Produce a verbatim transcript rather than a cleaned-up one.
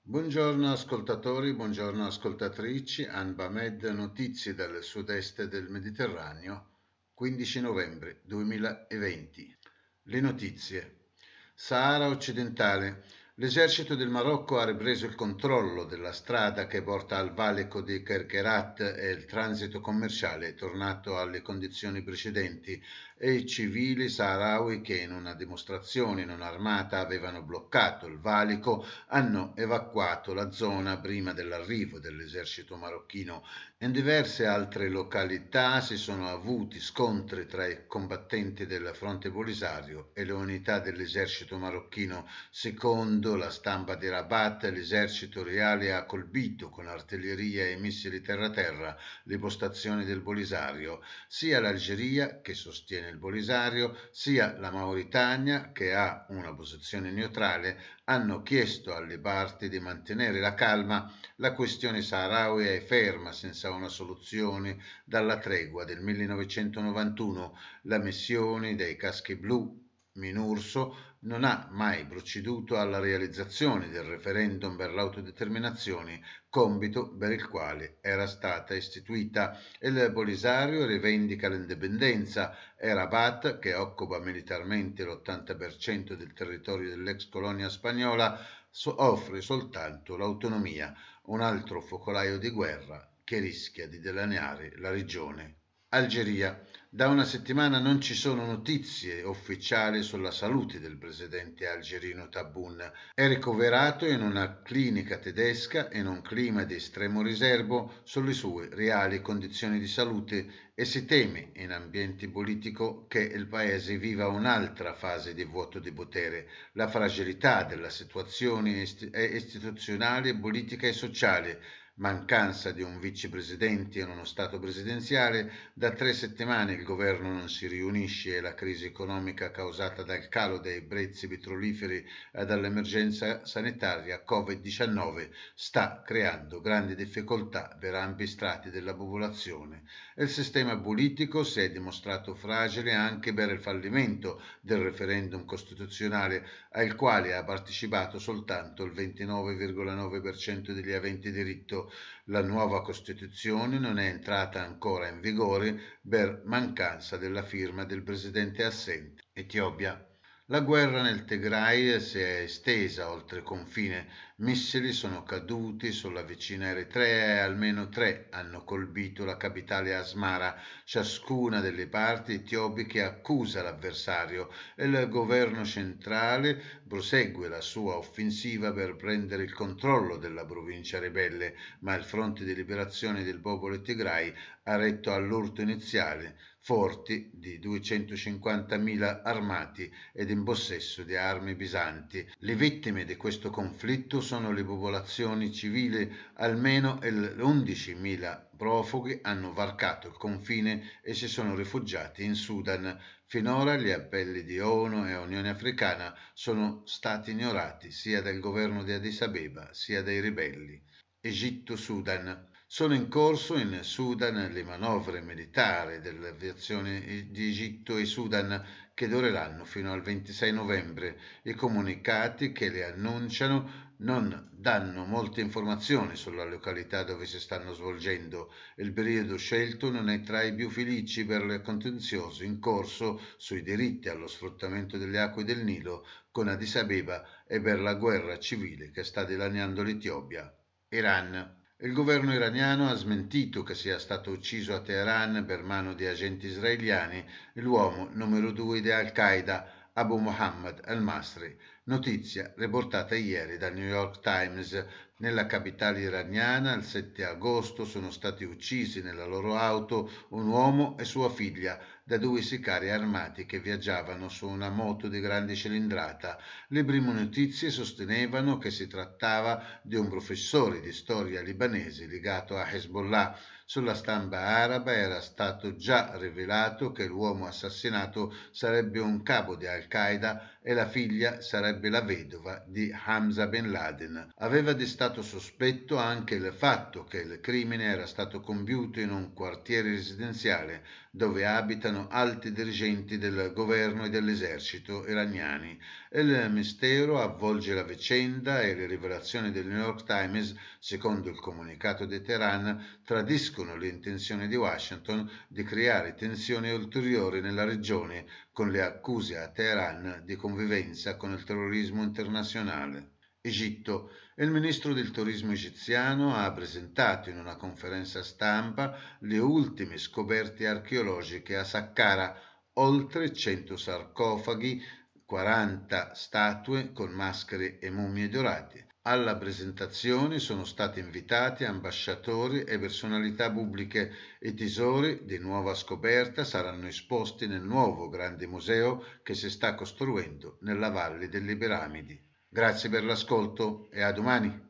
Buongiorno ascoltatori, buongiorno ascoltatrici, Anbamed, notizie dal sud-est del Mediterraneo, quindici novembre duemilaventi. Le notizie. Sahara occidentale. L'esercito del Marocco ha ripreso il controllo della strada che porta al valico di Kerkerat e il transito commerciale è tornato alle condizioni precedenti e i civili saharawi che in una dimostrazione non armata avevano bloccato il valico hanno evacuato la zona prima dell'arrivo dell'esercito marocchino. In diverse altre località si sono avuti scontri tra i combattenti del fronte Polisario e le unità dell'esercito marocchino. Secondo la stampa di Rabat, l'esercito reale ha colpito con artiglieria e missili terra-terra le postazioni del Polisario, sia l'Algeria, che sostiene il Polisario, sia la Mauritania, che ha una posizione neutrale, hanno chiesto alle parti di mantenere la calma. La questione saharawi è ferma senza una soluzione dalla tregua del millenovecentonovantuno. La missione dei caschi blu Minurso non ha mai proceduto alla realizzazione del referendum per l'autodeterminazione, compito per il quale era stata istituita. Il Polisario rivendica l'indipendenza e Rabat, che occupa militarmente l'ottanta per cento del territorio dell'ex colonia spagnola, offre soltanto l'autonomia, un altro focolaio di guerra che rischia di dilaniare la regione. Algeria. Da una settimana non ci sono notizie ufficiali sulla salute del presidente algerino Tebboune. È ricoverato in una clinica tedesca in un clima di estremo riservo sulle sue reali condizioni di salute e si teme in ambiente politico che il paese viva un'altra fase di vuoto di potere. La fragilità della situazione istituzionale, politica e sociale, mancanza di un vicepresidente in uno Stato presidenziale, da tre settimane il governo non si riunisce e la crisi economica causata dal calo dei prezzi petroliferi e dall'emergenza sanitaria covid diciannove sta creando grandi difficoltà per ampi strati della popolazione. Il sistema politico si è dimostrato fragile anche per il fallimento del referendum costituzionale al quale ha partecipato soltanto il ventinove virgola nove per cento degli aventi diritto. La nuova Costituzione non è entrata ancora in vigore per mancanza della firma del presidente assente. Etiopia. La guerra nel Tigray si è estesa oltre confine, missili sono caduti sulla vicina Eritrea e almeno tre hanno colpito la capitale Asmara, ciascuna delle parti etiopiche accusa l'avversario e il governo centrale prosegue la sua offensiva per prendere il controllo della provincia ribelle, ma il fronte di liberazione del popolo Tigray ha retto all'urto iniziale, forti di duecentocinquantamila armati ed in possesso di armi pesanti. Le vittime di questo conflitto sono le popolazioni civili, almeno undicimila profughi hanno varcato il confine e si sono rifugiati in Sudan. Finora gli appelli di ONU e Unione Africana sono stati ignorati sia dal governo di Addis Abeba sia dai ribelli. Egitto-Sudan. Sono in corso in Sudan le manovre militari dell'aviazione di Egitto e Sudan che dureranno fino al ventisei novembre. I comunicati che le annunciano non danno molte informazioni sulla località dove si stanno svolgendo. Il periodo scelto non è tra i più felici per il contenzioso in corso sui diritti allo sfruttamento delle acque del Nilo con Addis Abeba e per la guerra civile che sta dilaniando l'Etiopia. Iran. Il governo iraniano ha smentito che sia stato ucciso a Teheran per mano di agenti israeliani l'uomo numero due di Al-Qaeda, Abu Muhammad al-Masri, notizia riportata ieri dal New York Times. Nella capitale iraniana il sette agosto sono stati uccisi nella loro auto un uomo e sua figlia da due sicari armati che viaggiavano su una moto di grande cilindrata. Le prime notizie sostenevano che si trattava di un professore di storia libanese legato a Hezbollah. Sulla stampa araba era stato già rivelato che l'uomo assassinato sarebbe un capo di Al-Qaeda e la figlia sarebbe la vedova di Hamza bin Laden. Aveva destato sospetto anche il fatto che il crimine era stato compiuto in un quartiere residenziale dove abitano alti dirigenti del governo e dell'esercito iraniani, e il mistero avvolge la vicenda e le rivelazioni del New York Times, secondo il comunicato di Teheran, tradiscono le intenzioni di Washington di creare tensioni ulteriori nella regione con le accuse a Teheran di convivenza con il terrorismo internazionale. Egitto. Il ministro del turismo egiziano ha presentato in una conferenza stampa le ultime scoperte archeologiche a Saqqara, oltre cento sarcofagi, quaranta statue con maschere e mummie dorate. Alla presentazione sono stati invitati ambasciatori e personalità pubbliche e i tesori di nuova scoperta saranno esposti nel nuovo grande museo che si sta costruendo nella Valle delle Piramidi. Grazie per l'ascolto e a domani.